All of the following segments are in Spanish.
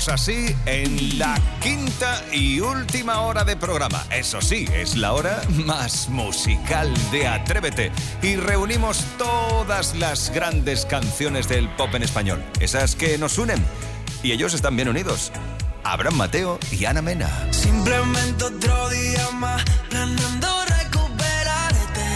Seguimos así en la quinta y última hora de programa. Eso sí, es la hora más musical de Atrévete. Y reunimos todas las grandes canciones del pop en español. Esas que nos unen. Y ellos están bien unidos. Abraham Mateo y Ana Mena. Simplemente otro día más, planeando recuperarte.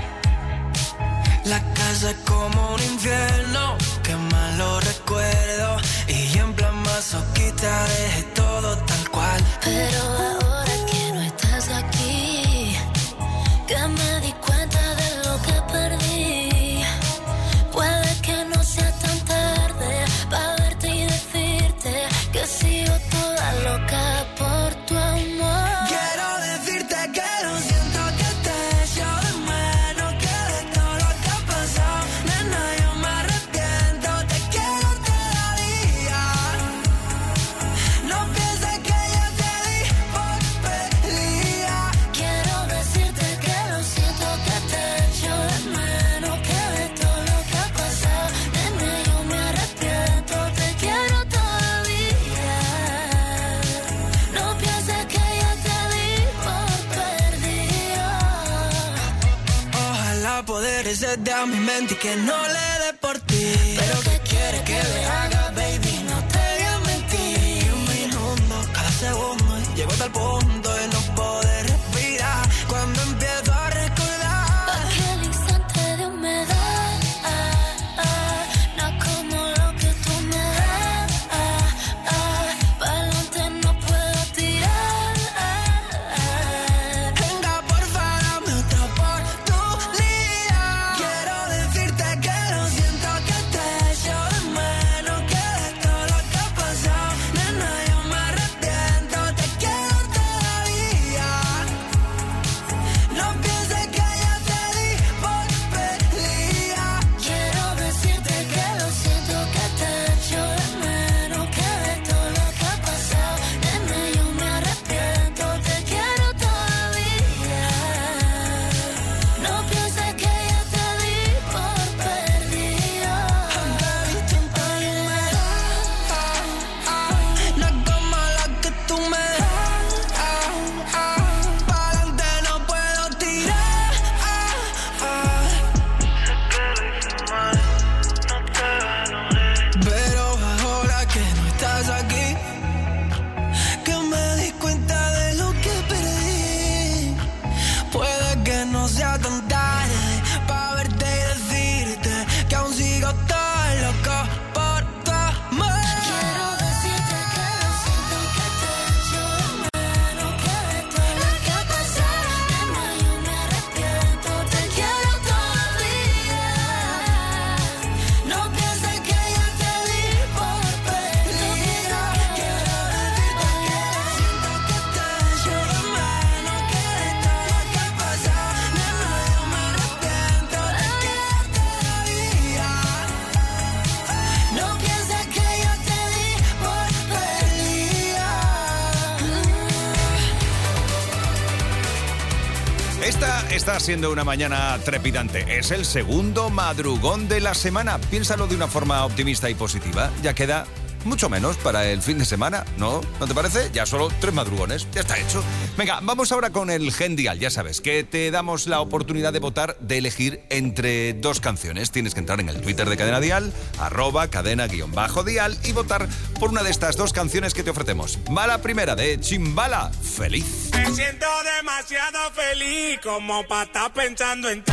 La casa es como un infierno, qué malo recuerdo. Y en plan masoquista dejé todo tal cual. Pero ahora que no estás aquí, que me di cuenta de lo que perdí. Puede que no sea tan tarde para verte y decirte que sigo toda loca por tu amor. Quiero decirte que lo siento, que te echo de menos, que de todo lo que ha pasado, nena, yo me arrepiento, te quiero todavía. No pienses que yo te di por perdida. Quiero decirte que lo siento, que te echo de menos, que de todo lo que ha pasado, nena, yo me arrepiento, te quiero todavía. No pienses que yo te di por perdida. Ojalá poder desde a mi mente y que no le dé por ti. Pero ¿qué quieres que le haga, baby? No te voy a mentir. Un minuto, cada segundo, llego hasta el punto de no poder respirar. Cuando empiezo a recordar Aquel instante de humedad, no como lo que tú me das, pa'lante no puedo tirar. venga, porfa, dame otra oportunidad. Quiero decirte que lo siento, que te echo de menos, que de todo lo que ha pasado, nena, yo me arrepiento, te quiero todavía. No pienses que yo te di por perdida. Quiero decirte que lo siento, que te echo de menos, que de todo lo que ha pasado, nena, yo me arrepiento, te quiero todavía. No pienses que yo te di por perdida. No es como la que tú me das, pa'lante no puedo tirar. Pero ahora que no estás aquí, que me di cuenta de lo que perdí. Puede que no sea tan tarde pa' verte y decirte que aún sigo tan loco por tu amor. Quiero decirte que lo siento, que te echo de menos, que de todo lo que ha pasado, nena, yo me arrepiento, te quiero todavía. No pienses que yo te di por perdida. Quiero decirte que lo siento, que te echo de menos, que de todo lo que ha pasado, nena, yo me arrepiento, te quiero todavía. No pienses que yo te di por perdida. Esta está siendo una mañana trepidante. Es el segundo madrugón de la semana. Piénsalo de una forma optimista y positiva. Ya queda mucho menos para el fin de semana, ¿no? ¿No te parece? Ya solo 3 madrugones. Ya está hecho. Venga, vamos ahora con el Gendial. Ya sabes que te damos la oportunidad de votar, de elegir entre 2 canciones. Tienes que entrar en el Twitter de Cadena Dial, @cadena_dial, y votar por una de estas 2 canciones que te ofrecemos. Va la primera, de Chimbala, Feliz. Me siento demasiado feliz como para estar pensando en ti.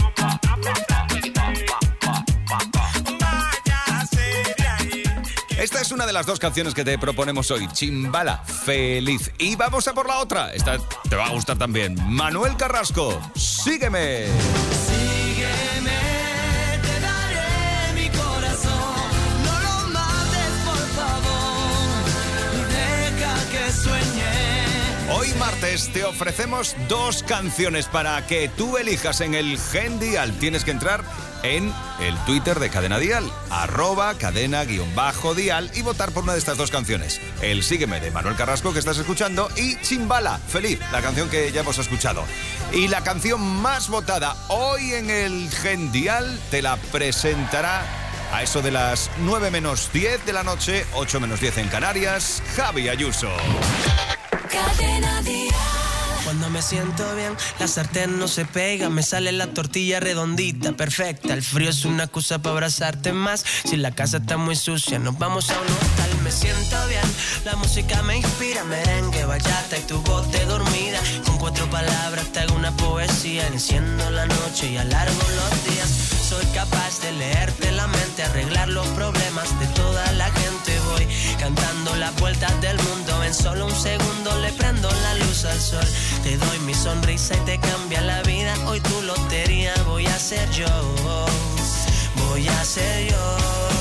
Váyase de ahí. Esta es una de las 2 canciones que te proponemos hoy, Chimbala, Feliz. Y vamos a por la otra. Esta te va a gustar también. Manuel Carrasco, Sígueme. Sígueme, te daré mi corazón. No lo mates, por favor. Deja que sueñe. Hoy martes te ofrecemos 2 canciones para que tú elijas en el Gendial. Tienes que entrar en el Twitter de Cadena Dial, @cadena_dial, y votar por una de estas 2 canciones. El Sígueme de Manuel Carrasco, que estás escuchando, y Chimbala, Feliz, la canción que ya hemos escuchado. Y la canción más votada hoy en el Gendial te la presentará A eso de las 9 menos 10 de la noche, 8 menos 10 en Canarias, Javi Ayuso. Cadena Dial. Cuando me siento bien, la sartén no se pega, me sale la tortilla redondita, perfecta. El frío es una excusa para abrazarte más. Si la casa está muy sucia, nos vamos a un hostal. Me siento bien, la música me inspira, merengue, bachata y tu voz de dormida. Con 4 palabras te hago una poesía, enciendo la noche y alargo los días. Soy capaz de leerte la mente, arreglar los problemas de toda la gente. Voy cantando las vueltas del mundo, en solo un segundo le prendo la luz al sol. Te doy mi sonrisa y te cambia la vida. Hoy tu lotería voy a ser yo, voy a ser yo.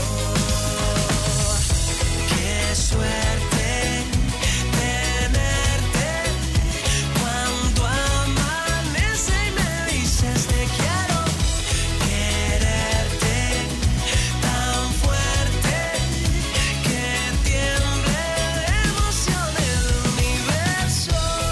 Qué suerte tenerte cuando amanece y me dices te quiero. Quererte tan fuerte que tiemble de emoción el universo.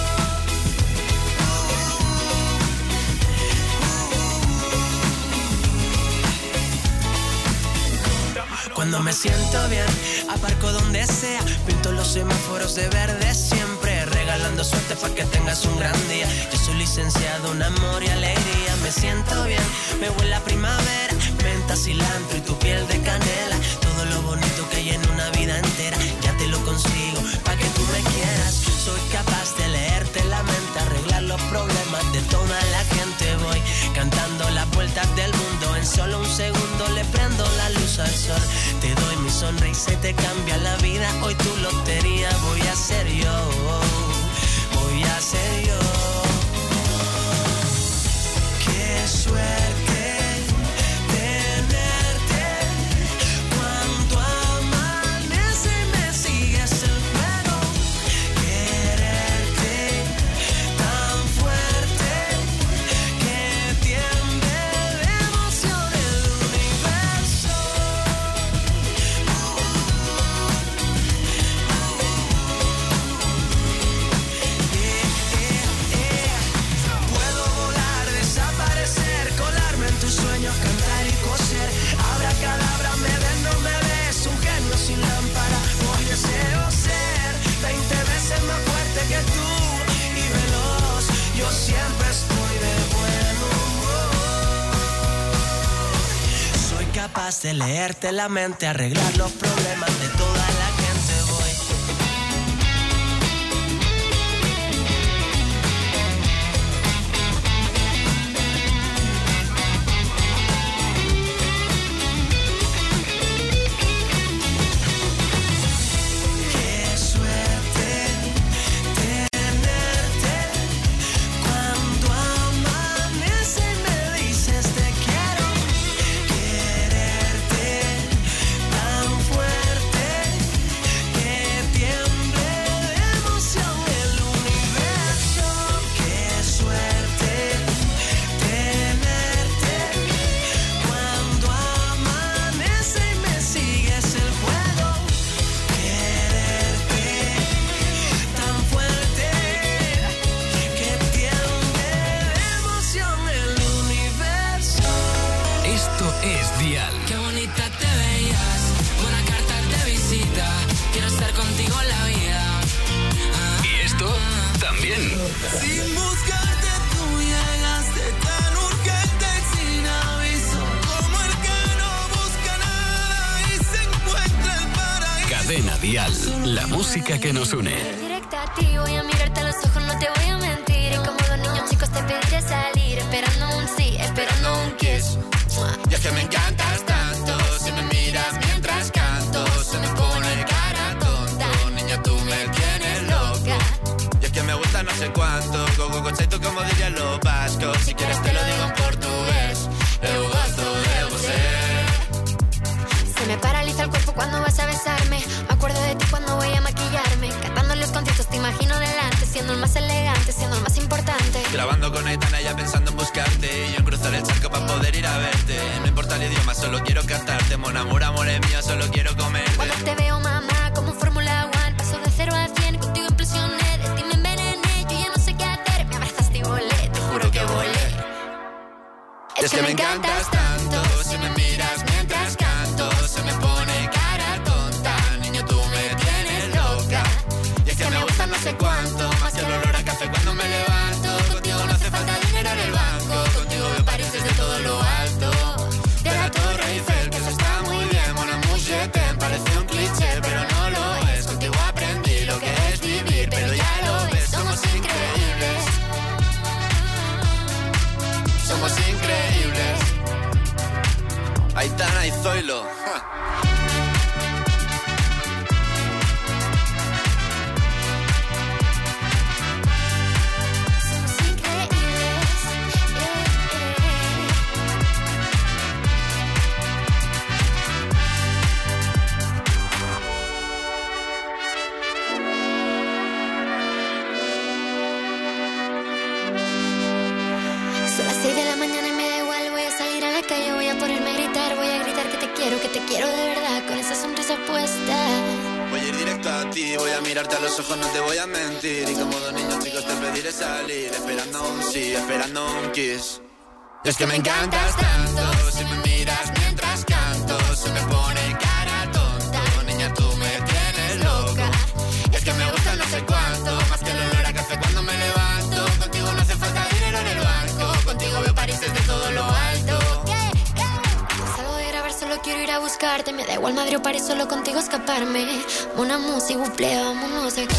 Cuando me siento bien, aparco donde sea, pinto los semáforos de verde siempre, regalando suerte para que tengas un gran día. Yo soy licenciado en amor y alegría. Me siento bien, me huele a primavera, menta, cilantro y tu piel de canela. Todo lo bonito que hay en una vida entera, ya te lo consigo para que tú me quieras. Soy capaz de leerte la mente, arreglar los problemas de toda la gente. Voy cantando las vueltas del mundo, en solo un segundo le prendo la luz al sol. Te doy mi sonrisa y te cambia la vida. Hoy tu lotería voy a ser yo, voy a ser yo. Qué suerte tenerte cuando amanece y me sigues el juego. Quererte tan fuerte que tiemble de emoción el universo. Puedo volar, desaparecer, colarme en tus sueños, cantar y coser. Abracadabra, me ven, no me ves, un genio sin lámpara. Hoy deseo ser 20 veces más fuerte que tú y veloz. Yo siempre estoy de buen humor. Soy capaz de leerte la mente, arreglar los problemas de toda la gente. Voy. Qué suerte tenerte cuando amanece y me dices te quiero. Quererte tan fuerte que tiemble de emoción el universo. Qué suerte tenerte cuando amanece y me sigues el juego. Quererte tan fuerte que tiemble de emoción el universo. Esto es Dial. Qué bonita te veías, una carta de visita. Quiero estar contigo en la vida. Y esto también. Sin buscarte tú llegaste tan urgente sin aviso, como el que no busca nada y se encuentra el paraíso. Cadena Dial. La música que nos une. Directa a ti, voy a mirarte a los ojos, no te voy a mentir. Y como dos niños chicos te pediré salir, esperando un sí, esperando un kiss. Y es que me encantas tanto, si me miras mientras canto, se me pone cara tonto, niña tú me tienes loca. Y es que me gusta no sé cuánto, gogo, como dirían los vascos, si quieres te lo digo en portugués, eu gosto de você. Se me paraliza el cuerpo cuando vas a besarme, me acuerdo de ti cuando voy a maquillarme, cantando los conciertos te imagino delante, siendo el más elegante, siendo el más importante. Grabando con Aitana ya pensando en buscarte, y yo en cruzar el charco para poder ir a verte. No importa el idioma, solo quiero cantarte, mon amor, amor es mío, solo quiero comerte. Cuando te veo mamá, como Fórmula 1, paso de 0 a 100, contigo impresioné, de ti me envenené, yo ya no sé qué hacer, me abrazaste y volé, te juro que volé. Es que me encantas tanto, si me miras mientras canto, pero que te quiero de verdad, con esa sonrisa puesta. Voy a ir directo a ti, voy a mirarte a los ojos, no te voy a mentir. Y como dos niños chicos te pediré salir, esperando un sí, esperando un kiss. Es que me encantas tanto, si me miras mientras canto, se me pone cara tonta. Niña, tú me tienes loca. Es que me gusta no sé cuánto, más que el olor a café cuando me levanto. Contigo no hace falta dinero en el banco, contigo veo París desde todo lo alto. Salgo de grabar, solo quiero ir a buscarte. Me da igual Madrid o París, solo contigo escaparme. Una música, buple, vámonos de aquí.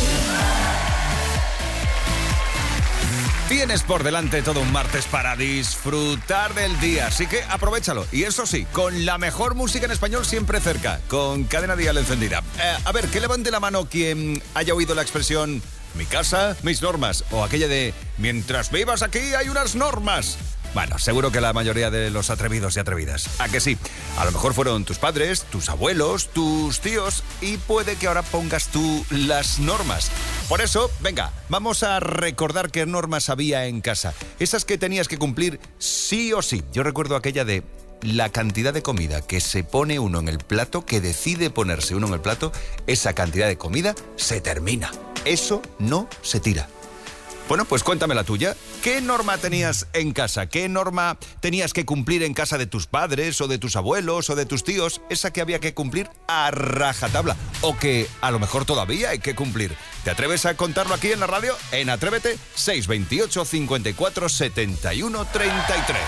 Tienes por delante todo un martes para disfrutar del día, así que aprovéchalo. Y eso sí, con la mejor música en español siempre cerca, con Cadena Dial encendida. A ver, que levante la mano quien haya oído la expresión mi casa, mis normas, o aquella de mientras vivas aquí hay unas normas. Bueno, seguro que la mayoría de los atrevidos y atrevidas. ¿A que sí? A lo mejor fueron tus padres, tus abuelos, tus tíos, y puede que ahora pongas tú las normas. Por eso, venga, vamos a recordar qué normas había en casa. Esas que tenías que cumplir sí o sí. Yo recuerdo aquella de la cantidad de comida que se pone uno en el plato, que decide ponerse uno en el plato, esa cantidad de comida se termina. Eso no se tira. Bueno, pues cuéntame la tuya. ¿Qué norma tenías en casa? ¿Qué norma tenías que cumplir en casa de tus padres o de tus abuelos o de tus tíos? Esa que había que cumplir a rajatabla o que a lo mejor todavía hay que cumplir. ¿Te atreves a contarlo aquí en la radio? En Atrévete, 628 54 71 33.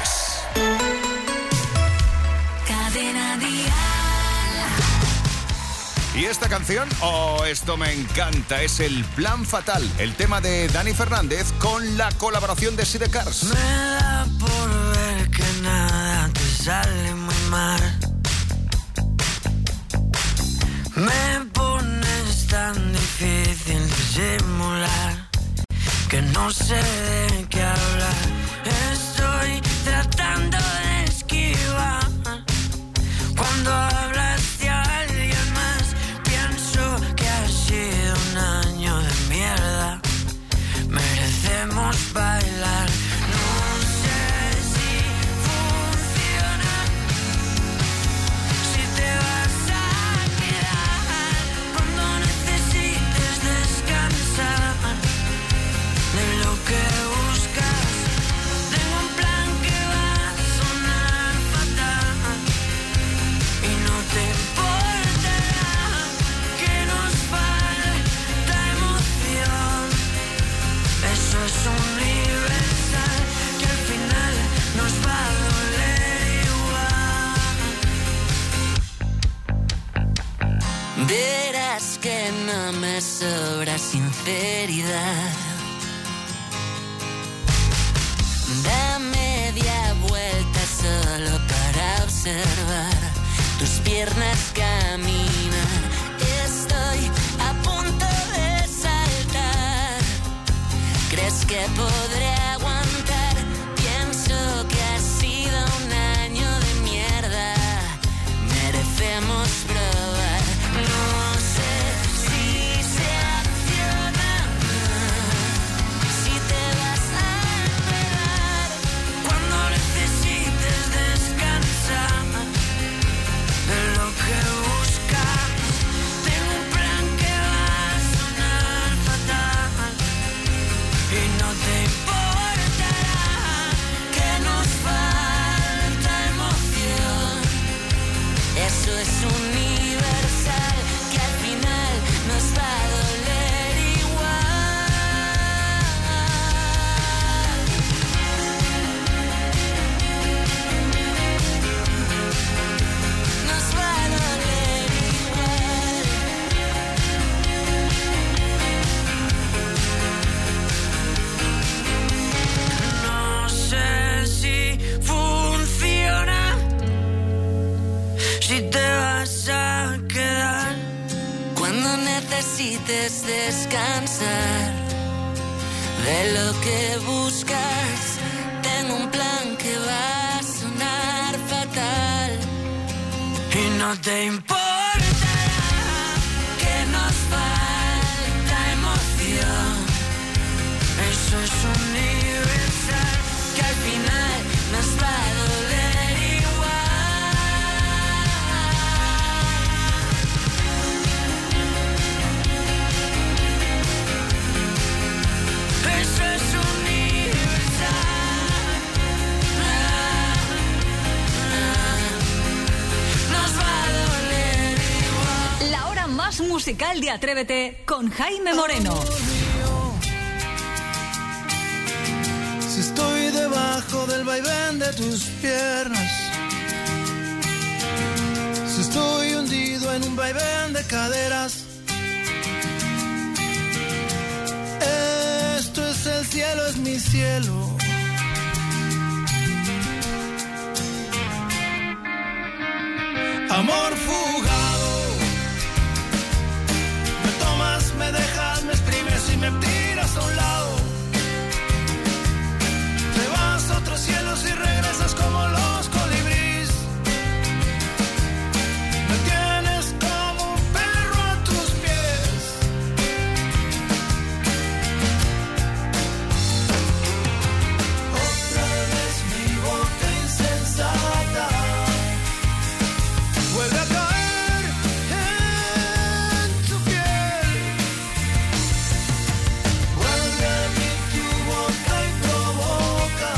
Cadena Dial. Y esta canción, esto me encanta, es El Plan Fatal, el tema de Dani Fernández con la colaboración de Sidecars. Me da por ver que nada te sale muy mal. Me pones tan difícil disimular que no sé de qué hablar. Estoy tratando de esquivar cuando hablas de alguien más. Pienso que ha sido un año de mierda. Merecemos bailar. No sé si funciona, si te vas a quedar cuando necesites descansar de lo que buscas. Tengo un plan que va a sonar fatal y no te importará que nos falta emoción. Eso es universal, que al final nos va a doler igual. Verás que no me sobra sinceridad. Da media vuelta solo para observar tus piernas caminar. Estoy a punto de saltar. ¿Crees que podré aguantar? Pienso que ha sido un año de mierda. Merecemos probar. No sé si se acciona, si te vas a enredar cuando necesites descansar de lo que buscas. Tengo un plan que va a sonar fatal y no te importará que nos falta emoción. Eso es universal, que al final nos va a doler igual. Nos va a doler igual. No sé si funciona, si te vas a quedar cuando necesites descansar de lo que buscas. Tengo un plan que va a sonar fatal y no te importará que nos falta emoción. Eso es universal, que al final nos va a doler igual. musical de Atrévete con Jaime Moreno. Si estoy debajo del vaivén de tus piernas, si estoy hundido en un vaivén de caderas, esto es el cielo, es mi cielo. Amor fugado, me tomas, me dejas, me exprimes y me tiras a un lado. Te vas a otros cielos y regresas como los colibríes. Me tienes como un perro a tus pies. Otra vez mi boca insensata vuelve a caer en tu piel. Vuelve a mí tu boca y provoca.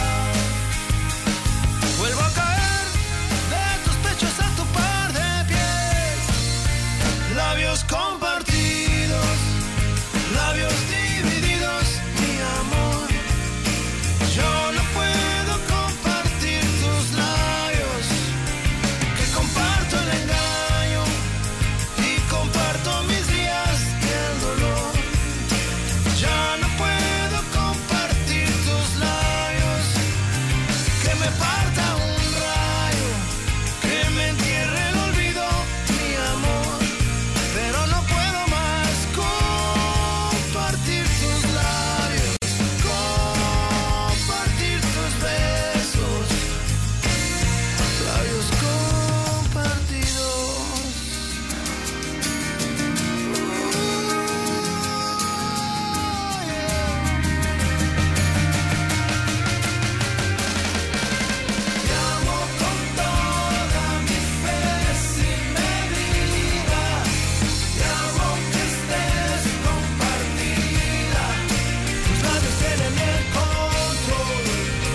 Vuelvo a caer de tus pechos a tu par de pies. Labios compartidos, labios divididos, mi amor. Yo no puedo compartir tus labios, que comparto el engaño y comparto mis días y el dolor. Ya no puedo compartir tus labios, que me parta un rayo, que me entierre el olvido, mi amor. Pero no puedo más compartir tus labios, compartir tus besos, labios compartidos. Te amo con toda mi fe sin medida. Te amo que estés compartida. Tus labios tienen el control.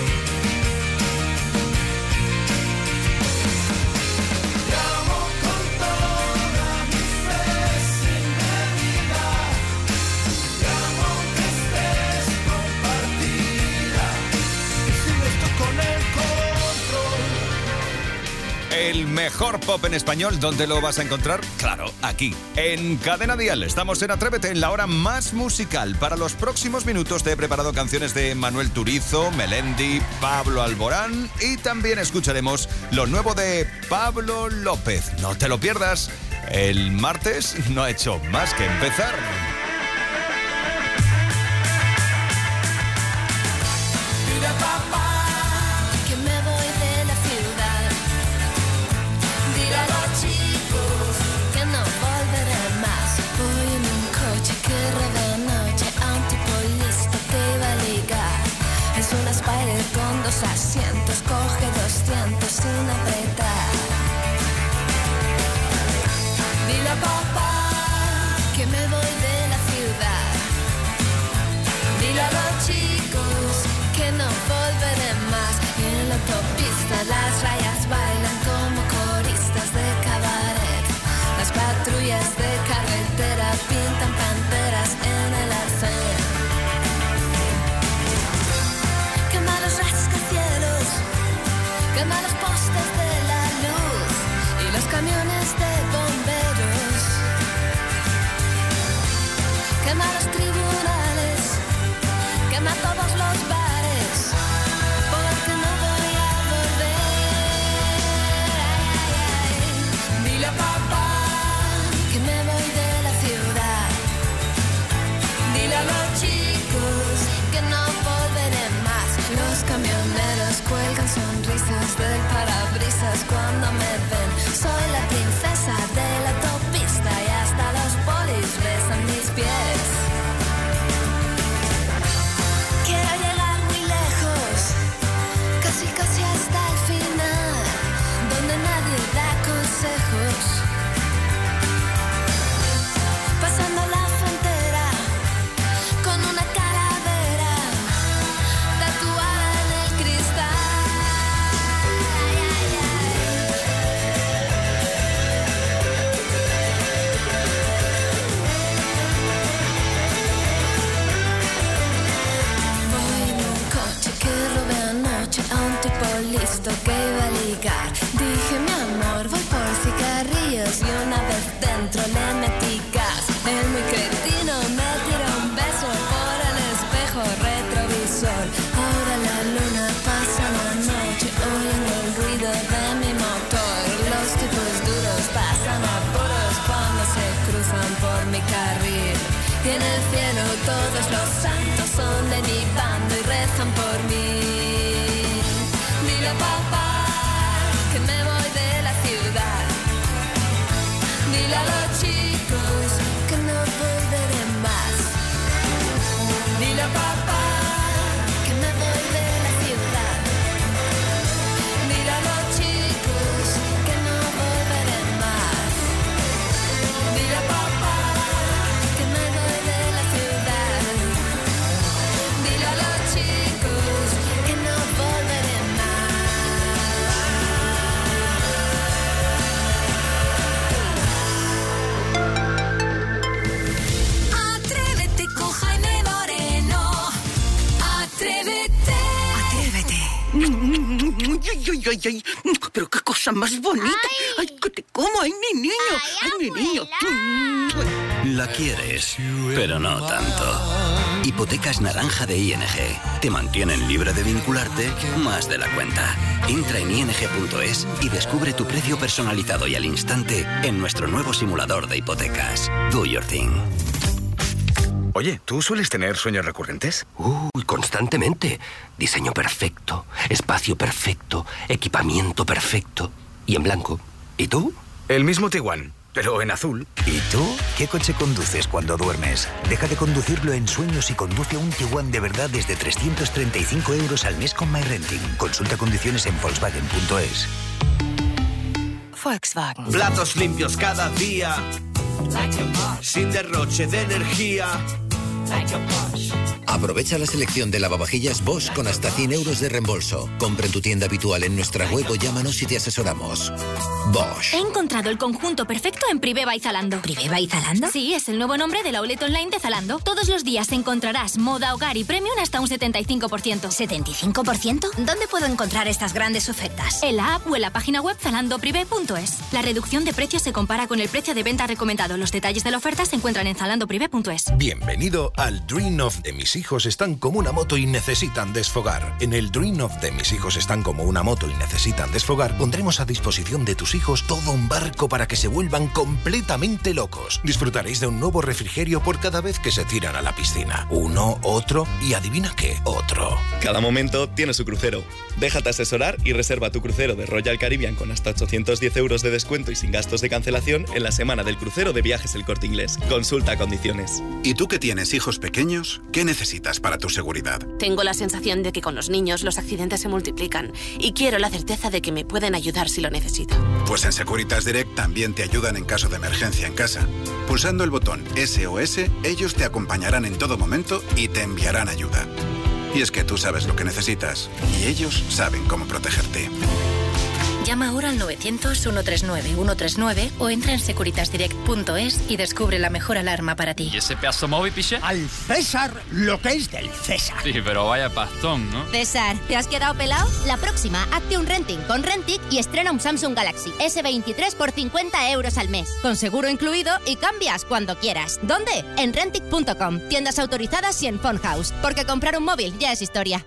Te amo con toda mi fe sin medida. Te amo que estés compartida. Y sigues tú con el control. El mejor pop en español, ¿dónde lo vas a encontrar? Claro, aquí, en Cadena Dial. Estamos en Atrévete, en la hora más musical. Para los próximos minutos te he preparado canciones de Manuel Turizo, Melendi, Pablo Alborán y también escucharemos lo nuevo de Pablo López. No te lo pierdas. El martes no ha hecho más que empezar. Dile a papá que me voy de la ciudad. Dile a los chicos que no volveré más. Voy en un coche que roba noche a un tipo listo que iba a ligar. Es una Spider con 2 asientos, coge 200 sin apretar. Dile a papá que me voy de la ciudad. Dile a los chicos que no volveré más. En la autopista las rayas bailan como coristas de cabaret. Las patrullas de carretera pintan panteras en el arcén. Quema los rascacielos, quema los postes de la luz y los camiones de bomberos. Quema los tribunales, quema todos los bares, porque no voy a volver. Dile a papá que me voy de la ciudad. Dile a los chicos que no volveré más. Los camioneros cuelgan sonrisas del parabrisas cuando me ven. Soy la princesa de la autopista y hasta los polis besan mis pies. Quiero llegar muy lejos, casi casi hasta el final, donde nadie da consejos. Pasando la frontera con una calavera tatuada en el cristal. Ay, ay, ay. ay, ay, ay. Pero qué cosa más bonita. Ay, que te como. Ay, mi niño. Ay, mi niño. La quieres, pero no tanto. Hipotecas naranja de ING. Te mantienen libre de vincularte más de la cuenta. Entra en ing.es y descubre tu precio personalizado y al instante en nuestro nuevo simulador de hipotecas. Do your thing. Oye, ¿tú sueles tener sueños recurrentes? Uy, constantemente. Diseño perfecto, espacio perfecto, equipamiento perfecto y en blanco. ¿Y tú? El mismo Tiguan, pero en azul. ¿Y tú? ¿Qué coche conduces cuando duermes? Deja de conducirlo en sueños y conduce un Tiguan de verdad desde 335 € al mes con MyRenting. Consulta condiciones en Volkswagen.es. Volkswagen. Platos limpios cada día, sin derroche de energía. Aprovecha la selección de lavavajillas Bosch con hasta 100 € de reembolso. Compra en tu tienda habitual en nuestra web o llámanos y te asesoramos. Bosch. He encontrado el conjunto perfecto en Privé by Zalando. ¿Privé by Zalando? Sí, es el nuevo nombre del outlet online de Zalando. Todos los días encontrarás moda, hogar y premium hasta un 75%. ¿75%? ¿Dónde puedo encontrar estas grandes ofertas? En la app o en la página web zalandoprivé.es. La reducción de precios se compara con el precio de venta recomendado. Los detalles de la oferta se encuentran en zalandoprivé.es. Bienvenido al Dream of de mis hijos están como una moto y necesitan desfogar. En el Dream of de mis hijos están como una moto y necesitan desfogar, pondremos a disposición de tus hijos todo un barco para que se vuelvan completamente locos. Disfrutaréis de un nuevo refrigerio por cada vez que se tiran a la piscina. Uno, otro y adivina qué, otro. Cada momento tiene su crucero. Déjate asesorar y reserva tu crucero de Royal Caribbean con hasta 810 € de descuento y sin gastos de cancelación en la semana del crucero de Viajes El Corte Inglés. Consulta condiciones. ¿Y tú que tienes hijos pequeños? ¿Qué necesitas para tu seguridad? Tengo la sensación de que con los niños los accidentes se multiplican y quiero la certeza de que me pueden ayudar si lo necesito. Pues en Securitas Direct también te ayudan en caso de emergencia en casa. Pulsando el botón SOS, ellos te acompañarán en todo momento y te enviarán ayuda. Y es que tú sabes lo que necesitas y ellos saben cómo protegerte. Llama ahora al 900-139-139 o entra en securitasdirect.es y descubre la mejor alarma para ti. ¿Y ese pedazo móvil, piche? Al César lo que es del César. Sí, pero vaya pastón, ¿no? César, ¿te has quedado pelado? La próxima, hazte un renting con Rentic y estrena un Samsung Galaxy S23 por 50 € al mes. Con seguro incluido y cambias cuando quieras. ¿Dónde? En Rentic.com. Tiendas autorizadas y en Phone House. Porque comprar un móvil ya es historia.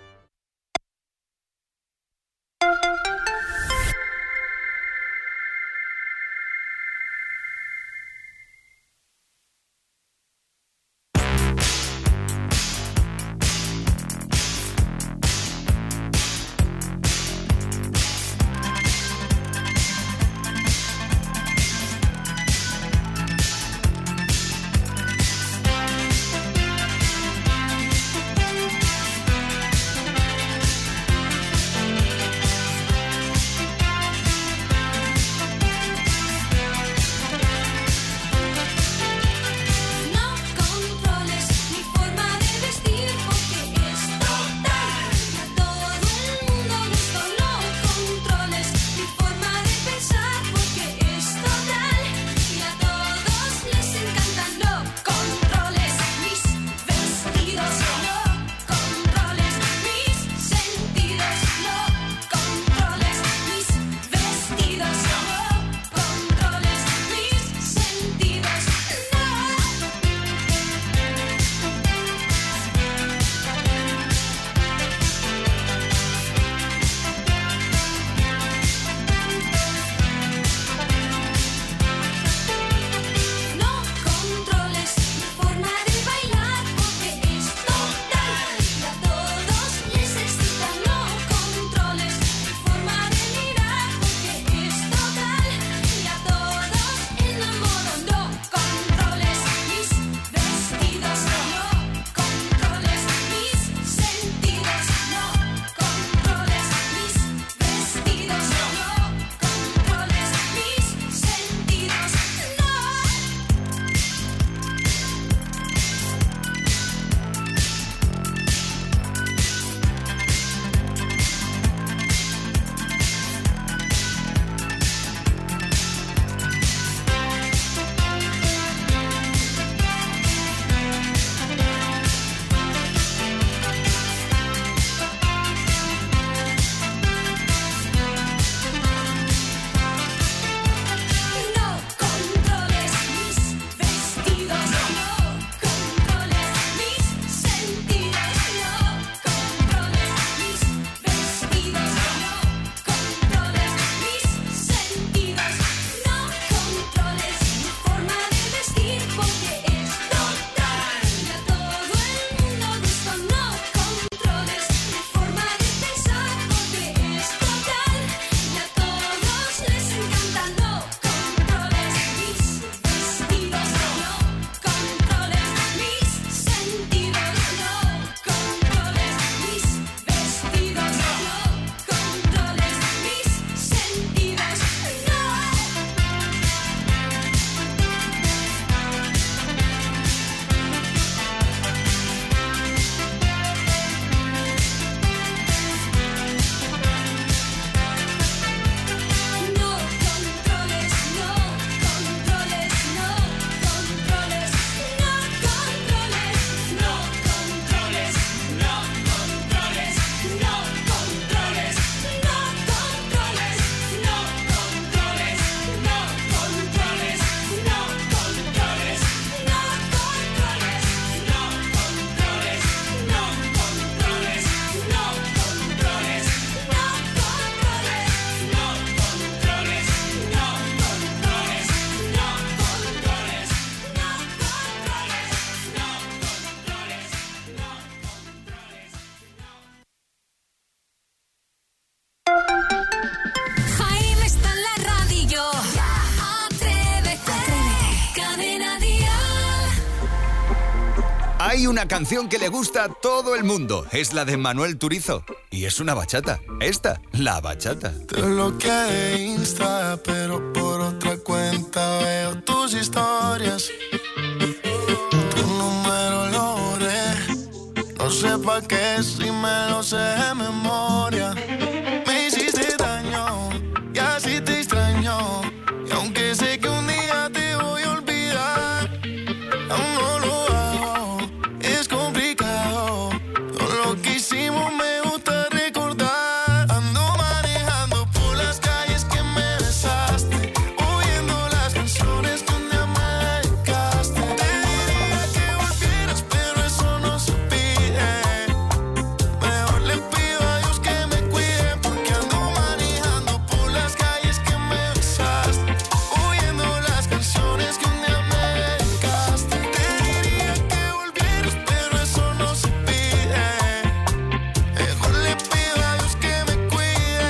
una canción que le gusta a todo el mundo. Es la de Manuel Turizo. Y es una bachata. Esta, la bachata. Te bloqueé de Insta, pero por otra cuenta veo tus historias. Tu número lo borré. No sé pa' qué si me lo sé de memoria. Me hiciste daño y así te extraño. Y aunque sé que un día te voy a olvidar, aún no lo hago, es complicado. Todo lo que hicimos me gusta recordar. Ando manejando por las calles que me besaste, oyendo las canciones que un día me dedicaste. Te diría que volvieras, pero eso no se pide. Mejor le pido a Dios que me cuide, porque ando manejando por las calles que me besaste, oyendo las canciones que un día me dedicaste. Te diría que volvieras, pero eso no se pide. Mejor le pido a Dios que me cuide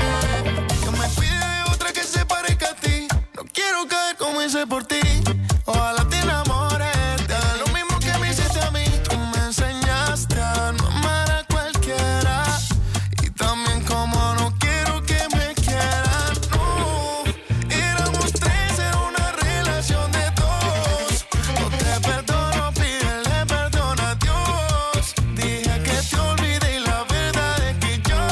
de otra que se parezca a ti. No quiero caer como hice por ti. Ojalá te enamores, te haga lo mismo que me hiciste a mí. Tú me enseñaste a no amar a cualquiera, y también como no quiero que me quieran. No, éramos tres, era una relación de dos. No te perdono, pídele perdón a Dios. Dije que te olvidé y la verdad es que yo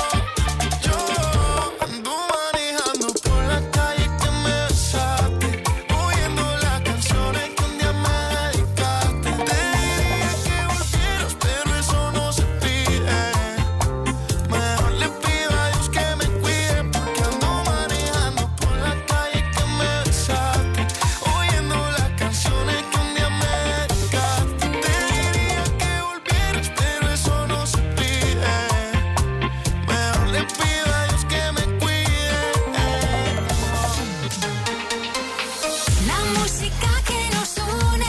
ando manejando por la calle que me besaste, oyendo las canciones que un día me dedicaste. Te diría que volvieras, pero eso no se pide. Mejor le pido a Dios que me cuide, porque ando manejando por la calle que me besaste, oyendo las canciones que un día me dedicaste. Te diría que volvieras, pero eso no se pide. Mejor le pido a Dios que me cuide. La música que nos une.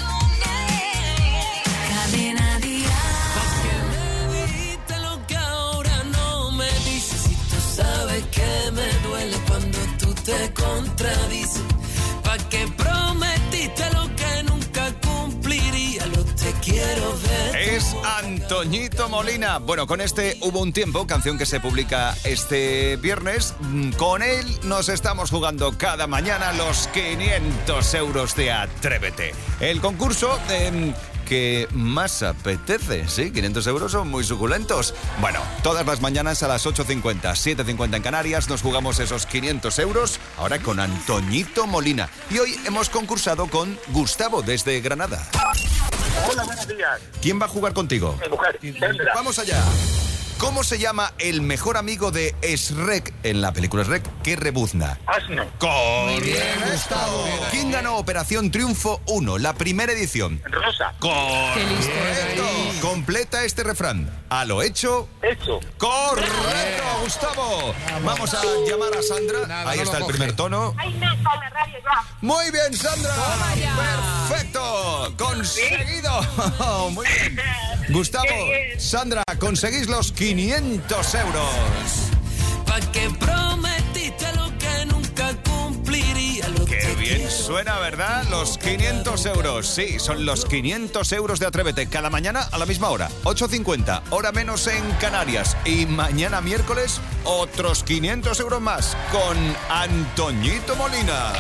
Cadena Dial. ¿Pa' qué me dijiste lo que ahora no me dices? Si tú sabes que me duele cuando tú te contradices. ¿Pa' qué prometiste lo que nunca cumpliría? Lo te quiero ver. Es Antoñito Molina. Bueno, con este Hubo un tiempo, canción que se publica este viernes. Con él nos estamos jugando cada mañana los 500 euros de Atrévete. El concurso que más apetece. Sí, 500 euros son muy suculentos. Bueno, todas las mañanas a las 8:50, 7:50 en Canarias nos jugamos esos 500 euros. Ahora con Antoñito Molina. Y hoy hemos concursado con Gustavo desde Granada. Hola, buenos días. ¿Quién va a jugar contigo? Mi mujer, Sandra. Vamos allá. ¿Cómo se llama el mejor amigo de Shrek en la película Shrek que rebuzna? Asno. Muy bien, Gustavo. ¿Quién ganó Operación Triunfo 1, la primera edición? Rosa. Correcto. Completa este refrán. A lo hecho. Hecho. Correcto, Gustavo. Vamos a llamar a Sandra. Ahí está el primer tono. Ahí me está la radio ya. Muy bien, Sandra. Perfecto. Conseguido. Muy bien. Gustavo, Sandra, conseguís los 500 euros. ¿Pa' qué prometiste lo que nunca cumpliría? Qué bien suena, ¿verdad? Los 500 euros. Sí, son los 500 euros de Atrévete. Cada mañana a la misma hora. 8:50, hora menos en Canarias. Y mañana miércoles, otros 500 euros más con Antoñito Molina.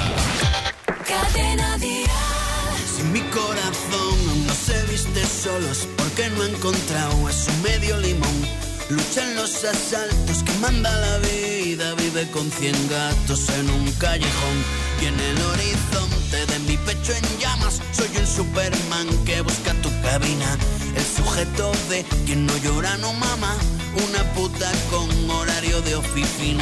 Cadena Dial. Si mi corazón aún no se viste solo es porque no ha encontrado a su medio limón. Lucha en los asaltos que manda la vida, vive con 100 gatos en un callejón. Y en el horizonte de mi pecho en llamas, soy el Superman que busca tu cabina. El sujeto de quien no llora no mama, una puta con horario de oficina.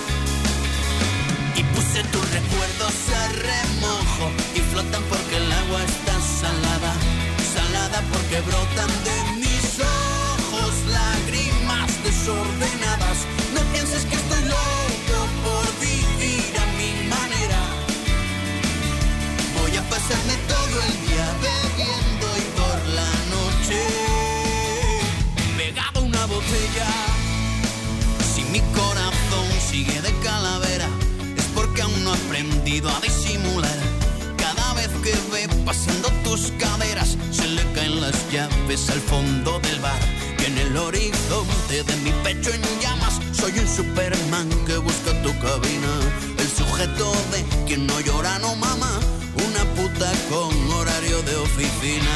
Y puse tus recuerdos a remojo y flotan porque el agua está salada. Salada porque brotan de mis ojos lágrimas desordenadas. No pienses que estoy loco por vivir a mi manera. Voy a pasarme todo el día bebiendo y por la noche pegado a una botella. Si mi corazón sigue de calavera, porque aún no he aprendido a disimular. Cada vez que ve pasando tus caderas, se le caen las pesa el fondo del bar, que en el horizonte de mi pecho en llamas. Soy un Superman que busca tu cabina, el sujeto de quien no llora no mama, una puta con horario de oficina.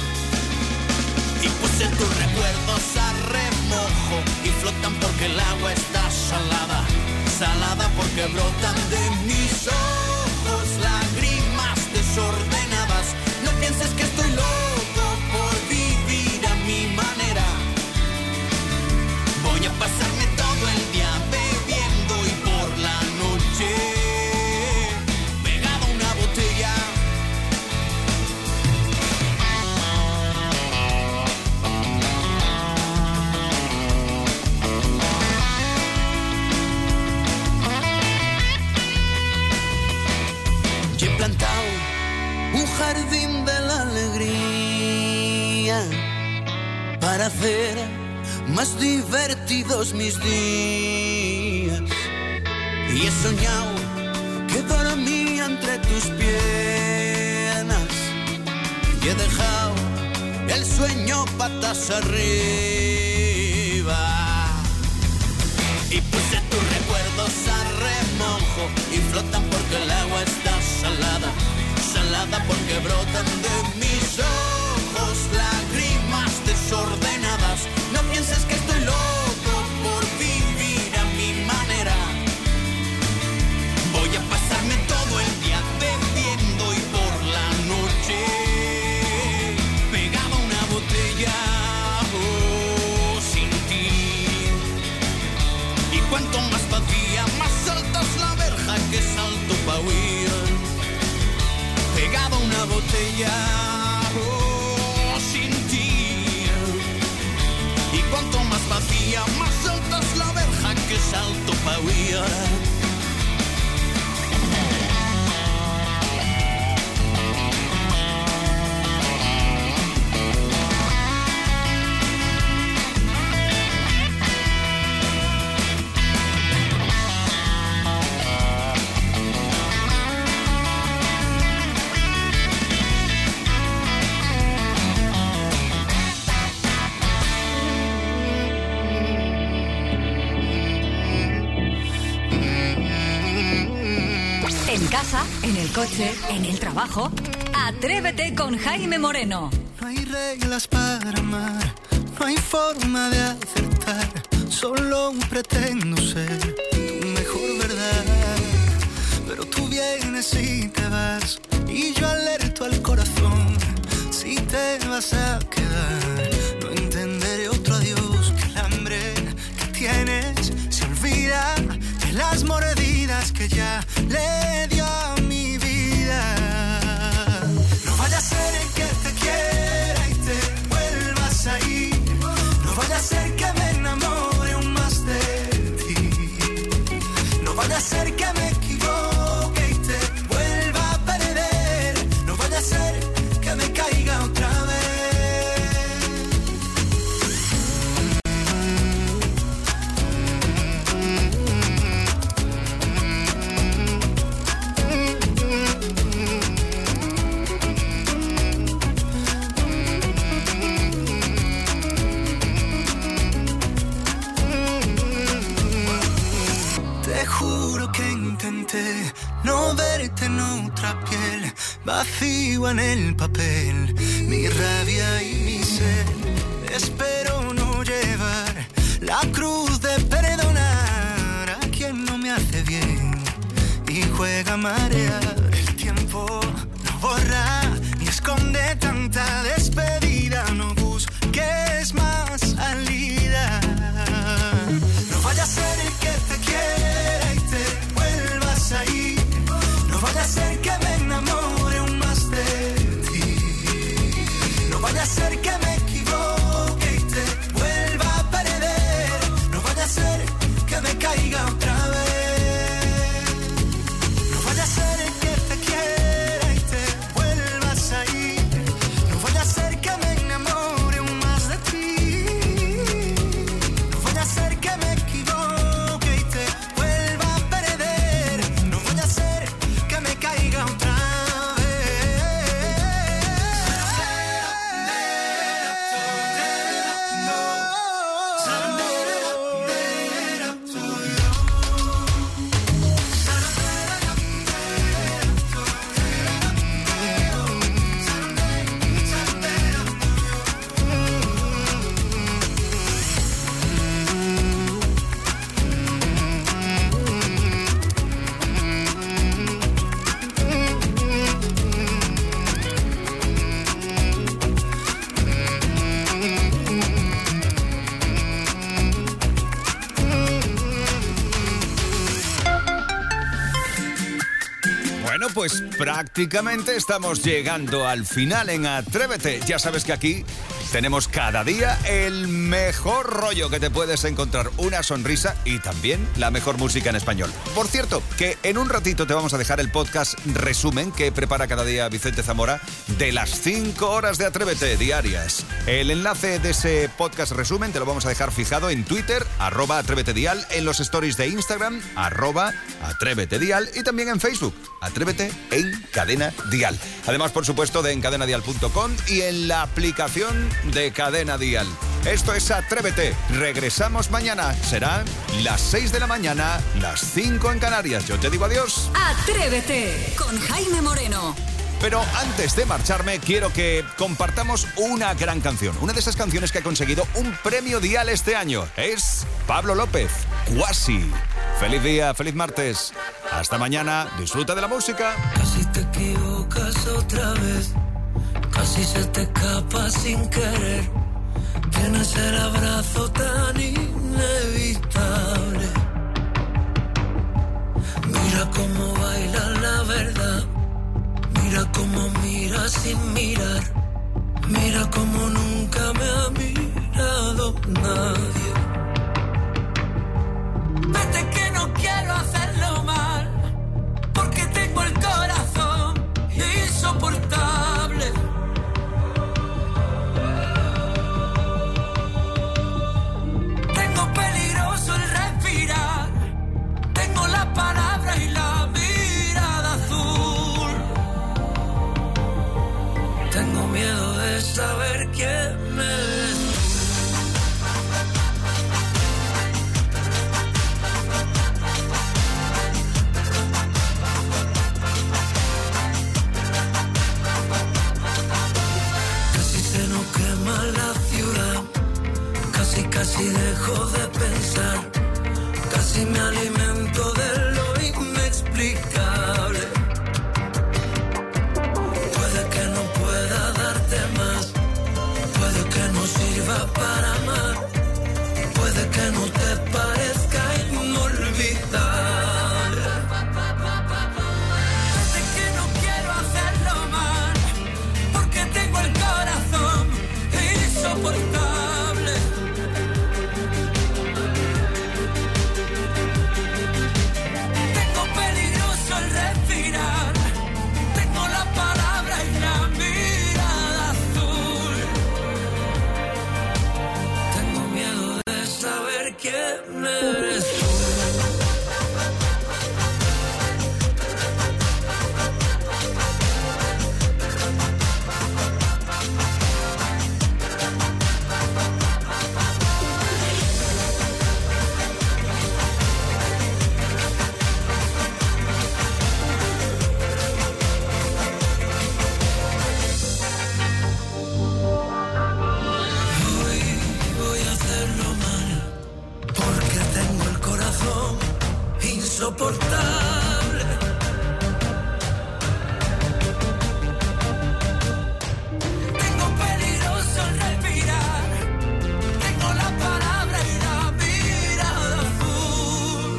Y puse tus recuerdos a remojo y flotan porque el agua está salada, salada porque brotan de mis ojos lágrimas desordenadas. No pienses que estoy loco por vivir a mi manera. Voy a pasarme todo el día bebiendo y por la noche pegado a una botella. Y he plantado un jardín de la alegría para hacer más divertidos mis días. Y he soñado que dormía entre tus piernas y he dejado el sueño patas arriba. Y puse tus recuerdos a remojo y flotan porque el agua está salada, salada porque brotan de mis ojos lágrimas desordenadas. No pienses que estoy loco por vivir a mi manera. Voy a pasarme todo el día bebiendo y por la noche pegado a una botella, oh, sin ti. Y cuanto más vacía, más alta es la verja que salto pa' huir. Pegado a una botella, oh, sin ti. Y cuanto más vacía, más alta es la verja que salto pa' huir. En casa, en el coche, en el trabajo. Atrévete con Jaime Moreno. No hay reglas para amar, no hay forma de acertar. Solo pretendo ser tu mejor verdad. Pero tú vienes y te vas, y yo alerto al corazón. Si te vas a quedar, no entenderé otro adiós. Que el hambre que tienes se olvida de las mordidas que ya le dio a mi vida. No vaya a ser el que te quiera y te vuelvas a ir. No vaya a ser que me enamore aún más de ti. No vaya a ser que me equivoque y te vuelva a perder. No vaya a ser que me caiga otra vez. Juro que intenté no verte en otra piel, vacío en el papel, mi rabia y mi sed. Espero no llevar la cruz de perdonar a quien no me hace bien y juega a marear. El tiempo no borra ni esconde tanta despedida, no busques más salida. No vaya a ser el que te quiera y te vuelvas a ir. No vaya a ser que me enamore aún más de ti. No vaya a ser que me equivoque y te vuelva a perder. No vaya a ser que me caiga otra vez. No vaya a ser el que te quiera y te vuelvas a ir. No vaya a ser que me enamore aún más de ti. pues prácticamente estamos llegando al final en Atrévete. Ya sabes que aquí tenemos cada día el mejor rollo que te puedes encontrar, una sonrisa y también la mejor música en español. Por cierto, que en un ratito te vamos a dejar el podcast resumen que prepara cada día Vicente Zamora de las 5 horas de Atrévete diarias. El enlace de ese podcast resumen te lo vamos a dejar fijado en Twitter, @atrévetedial, en los stories de Instagram, @atrévetedial, y también en Facebook, Atrévete en Cadena Dial. Además, por supuesto, de encadenadial.com y en la aplicación de Cadena Dial. Esto es Atrévete. Regresamos mañana. Serán las 6 de la mañana, las 5 en Canarias. Yo te digo adiós. Atrévete con Jaime Moreno. Pero antes de marcharme, quiero que compartamos una gran canción. Una de esas canciones que ha conseguido un premio Dial este año. Es Pablo López, Cuasi. Feliz día, feliz martes. Hasta mañana. Disfruta de la música. Casi te equivocas otra vez. Casi se te escapa sin querer. Tienes el abrazo tan inevitable. Mira cómo baila la verdad. Mira cómo mira sin mirar. Mira cómo nunca me ha mirado nadie. Vete que no quiero hacerlo mal, porque tengo el corazón insoportable. Tengo peligroso el respirar. Tengo la palabra y la mirada azul. Tengo miedo de saber quién eres. Casi se nos quema la ciudad. Casi dejo de pensar. Casi me alimento de lo inexplicable. Puede que no pueda darte más. Puede que no sirva para amar. Puede que no te parezca inolvidable. Puede que no quiero hacerlo mal, porque tengo el corazón insoportable. Tengo peligroso el respirar. Tengo la palabra y la mirada azul. Tengo miedo de saber quién eres tú. Voy a hacerlo mal, porque tengo el corazón insoportable. Tengo peligroso el respirar. Tengo la palabra y la mirada azul.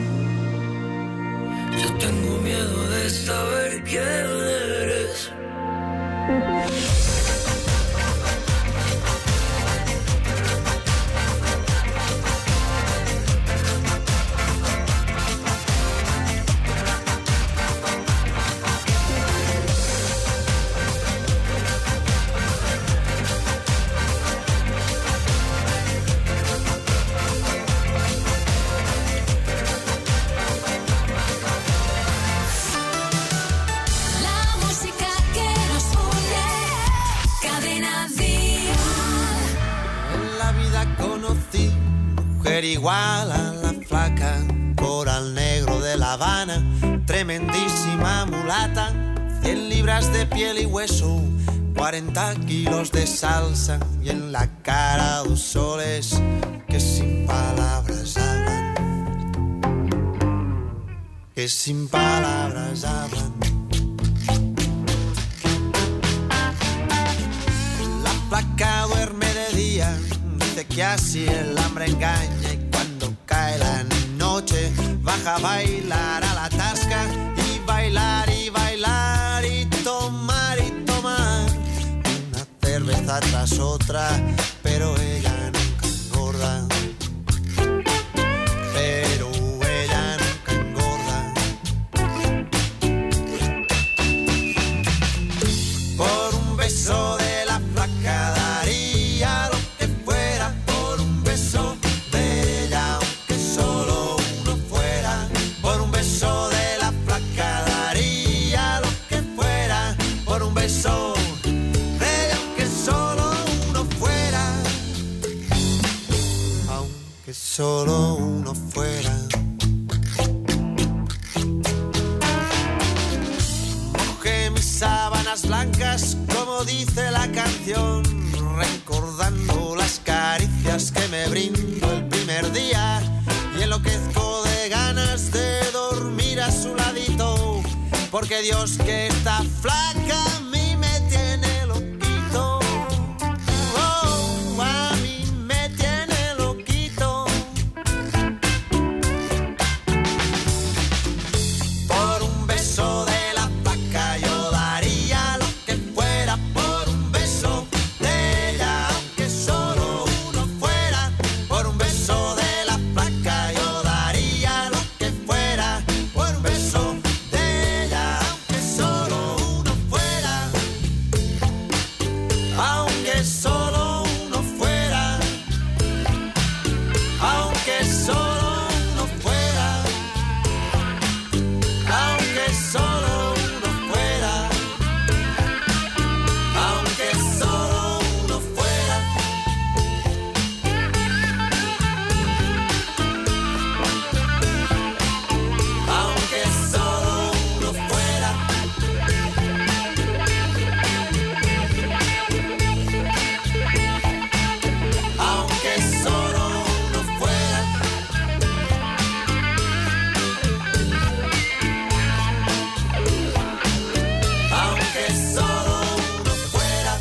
Yo tengo miedo de saber quién eres. La música que nos une. Cadena Dial. En la vida conocí mujer igual a la flaca, coral negro de La Habana, tremendísima mulata, 100 libras de piel y hueso, 40 kilos de salsa y en la cara 2 soles que sin palabras hablan, que sin palabras hablan. La flaca duerme de día, dice que así el hambre engaña, y cuando cae la noche baja a bailar a la tasca y bailar pieza tras otra, pero ella nunca engorda. Pero ella nunca engorda. Por un beso de la flaca daría lo que fuera. Por un beso de ella, aunque solo uno fuera. Por un beso de la flaca daría lo que fuera. Por un beso de ella, aunque solo uno fuera. Aunque solo uno fuera. Mojé mis sábanas blancas, como dice la canción, recordando las caricias que me brindó el primer día, y enloquezco de ganas de dormir a su ladito, porque Dios que está flaca a mí me tiene loquito. Oh, a mí me tiene loquito. Por un beso de la flaca yo daría lo que fuera. Por un beso de ella, aunque solo uno fuera. Por un beso de la flaca yo daría lo que fuera. Por un beso de ella, aunque solo uno fuera. Aunque solo uno fuera. Aunque solo uno fuera. Aunque solo uno fuera. Aunque solo uno fuera. Aunque solo uno fuera. Aunque solo uno fuera. Aunque solo uno fuera.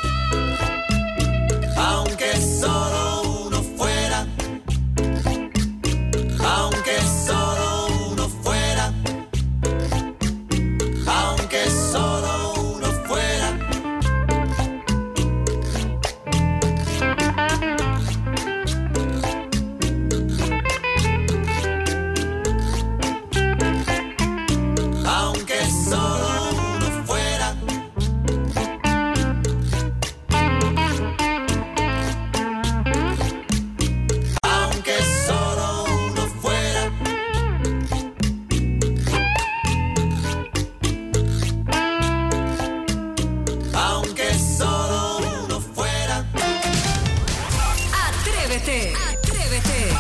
Aunque solo uno fuera. Aunque solo uno fuera. Aunque solo uno fuera. Aunque solo uno fuera. Aunque solo uno fuera. Aunque solo uno fuera. Atrévete, atrévete.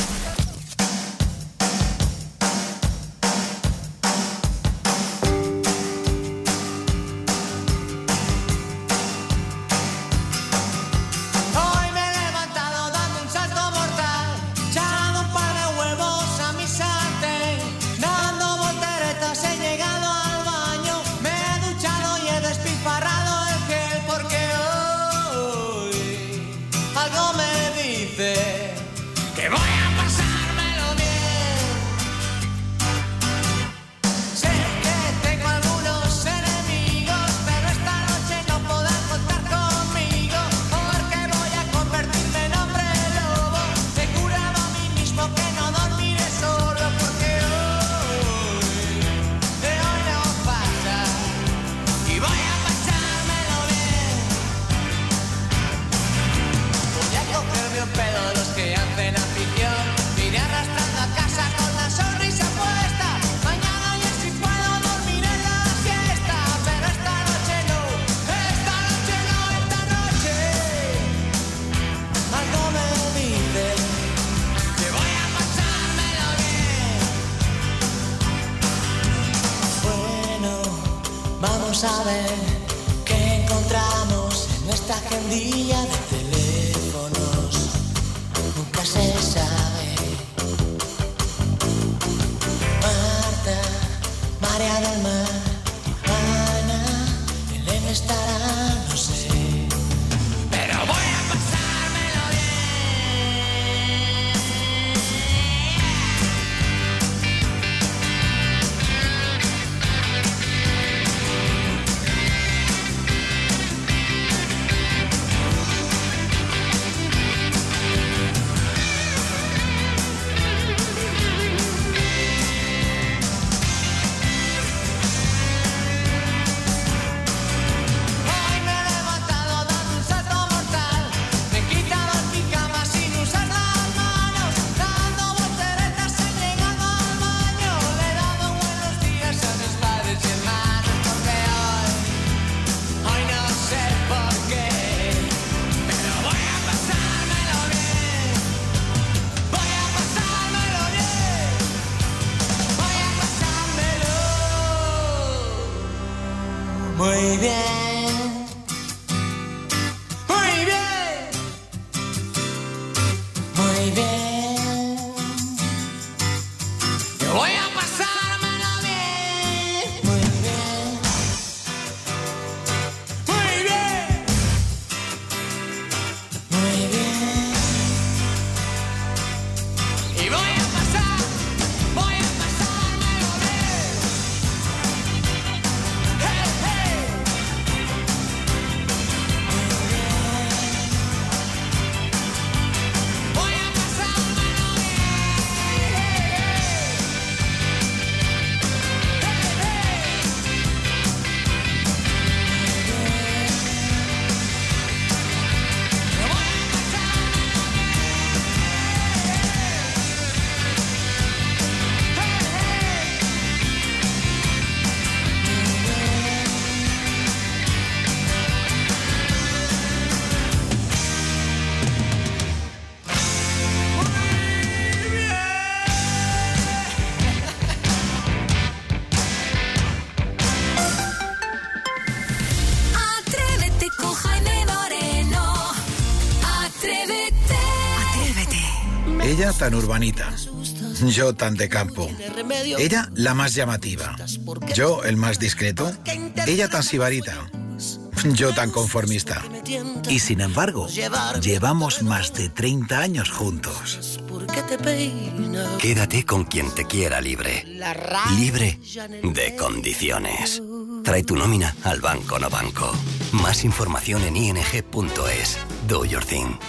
Hoy me he levantado dando un salto mortal, echando un par de huevos a mi sartén, dando volteretas he llegado al baño, me he duchado y he despilfarrado el gel porque hoy algo me dice que voy a pasármelo bien. Sé que tengo algunos enemigos, pero esta noche no podrán contar conmigo, porque voy a convertirme en hombre lobo. He jurado a mí mismo que no dormiré solo, porque de hoy no pasa y voy a pasármelo bien. Voy a cogerme un pedo de los que hacen afición, me iré arrastrando a casa con la sonrisa puesta. Mañana ya si puedo dormir en la siesta, pero esta noche no, esta noche no, esta noche algo me dice que voy a pasármelo bien. Bueno, vamos a ver qué encontramos en nuestra agendilla de teléfonos. Nunca se sabe. Marta, María del Mar, Ana, Elena estará, no sé, pero voy a pasármelo bien. Muy bien, muy bien, muy bien. Yo voy a pasármelo bien. Muy bien, muy bien, muy bien. Y voy a pasármelo bien. Hey, hey. Voy a pasármelo Atrévete con Jaime Moreno. Atrévete. Atrévete. Ella tan urbanita, yo tan de campo. Ella la más llamativa, yo el más discreto. Ella tan sibarita, yo tan conformista. Y sin embargo, llevamos más de 30 años juntos. Quédate con quien te quiera libre. Libre de condiciones. Trae tu nómina al Banco No Banco. Más información en ing.es. Do your thing.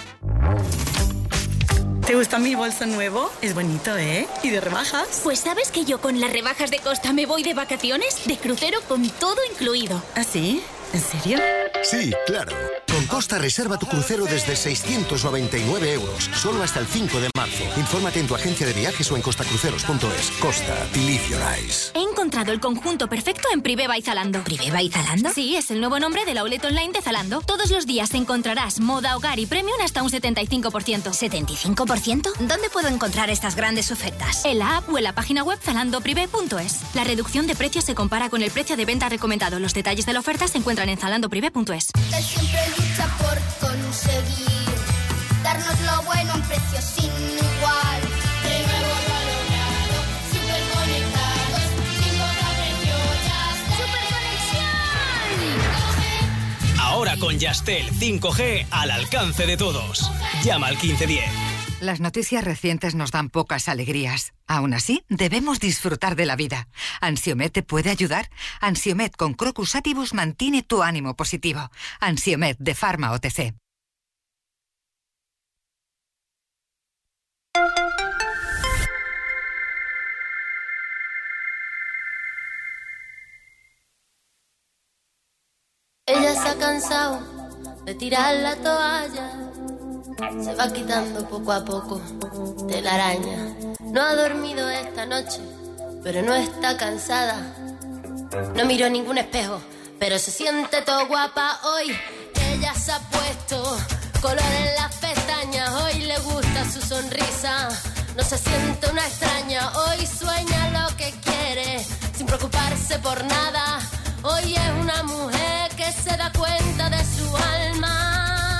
¿Te gusta mi bolso nuevo? Es bonito, ¿eh? ¿Y de rebajas? Pues ¿sabes que yo con las rebajas de Costa me voy de vacaciones? De crucero con todo incluido. ¿Ah, sí? ¿En serio? Sí, claro. Con Costa reserva tu crucero desde 699 euros, solo hasta el 5 de marzo. Infórmate en tu agencia de viajes o en costacruceros.es. Costa, live your eyes. He encontrado el conjunto perfecto en Privé by Zalando. ¿Privé by Zalando? Sí, es el nuevo nombre del outlet online de Zalando. Todos los días encontrarás moda, hogar y premium hasta un 75%. ¿75%? ¿Dónde puedo encontrar estas grandes ofertas? En la app o en la página web zalandoprivé.es. La reducción de precios se compara con el precio de venta recomendado. Los detalles de la oferta se encuentran en zalandoprivé.es. Él siempre lucha por conseguir darnos lo bueno a un precio sin igual. De nuevo lo ha logrado, súper conectados, 5G precio Yastel. ¡Súper conexión! Ahora con Yastel 5G al alcance de todos. Llama al 1510. Las noticias recientes nos dan pocas alegrías. Aún así, debemos disfrutar de la vida. ¿Ansiomed te puede ayudar? Ansiomed con Crocus Atibus mantiene tu ánimo positivo. Ansiomed de Pharma OTC. Ella se ha cansado de tirar la toalla. Se va quitando poco a poco de la araña. No ha dormido esta noche, pero no está cansada. No miró ningún espejo, pero se siente todo guapa hoy. Ella se ha puesto color en las pestañas. Hoy le gusta su sonrisa. No se siente una extraña. Hoy sueña lo que quiere, sin preocuparse por nada. Hoy es una mujer que se da cuenta de su alma.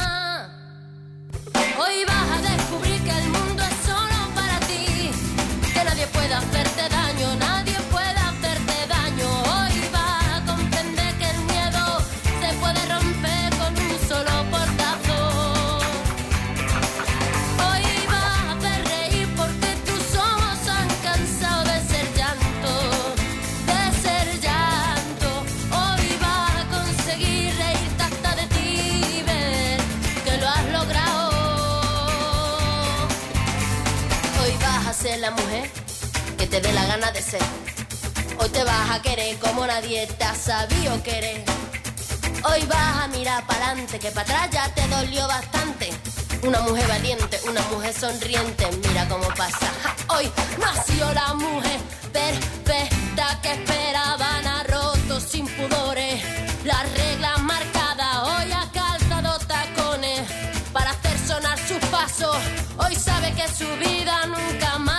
Hoy vas a descubrir que el mundo es solo para ti, que nadie puede hacerte daño, nadie puede hacerte daño. Hoy vas a comprender que el miedo se puede romper con un solo portazo. Hoy vas a hacer reír porque tus ojos han cansado de ser llanto, de ser llanto. Hoy vas a conseguir reírte hasta de ti y ver que lo has logrado. Hoy vas a ser la mujer que te dé la gana de ser. Hoy te vas a querer como nadie te ha sabido querer. Hoy vas a mirar para adelante, que para atrás ya te dolió bastante. Una mujer valiente, una mujer sonriente, mira cómo pasa. Hoy nació la mujer perfecta que esperaban, ha roto sin pudores las reglas marcadas. Hoy ha calzado tacones para hacer sonar sus pasos. Hoy sabe que su vida nunca más